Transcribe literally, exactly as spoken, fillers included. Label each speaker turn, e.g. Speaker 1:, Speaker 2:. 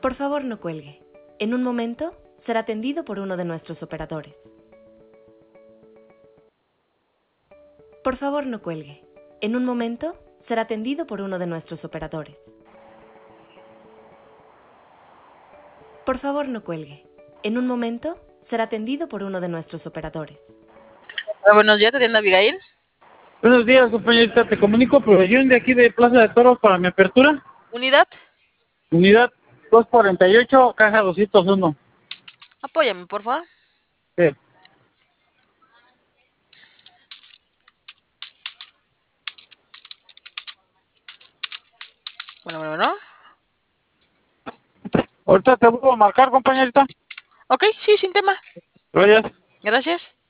Speaker 1: Por favor, no cuelgue. En un momento será atendido por uno de nuestros operadores. Por favor, no cuelgue. En un momento será atendido por uno de nuestros operadores. Por favor, no cuelgue. En un momento será atendido por uno de nuestros operadores.
Speaker 2: Hola, buenos días, ¿te atiende Abigail?
Speaker 3: Buenos días, compañerita. Te comunico provisión de aquí de Plaza de Toros para mi apertura.
Speaker 2: ¿Unidad?
Speaker 3: Unidad doscientos cuarenta y ocho, caja doscientos uno.
Speaker 2: Apóyame, por favor.
Speaker 3: Sí.
Speaker 2: Bueno, bueno, bueno.
Speaker 3: Ahorita te vuelvo a marcar, compañerita.
Speaker 2: Ok, sí, sin tema.
Speaker 3: Gracias.
Speaker 2: Gracias.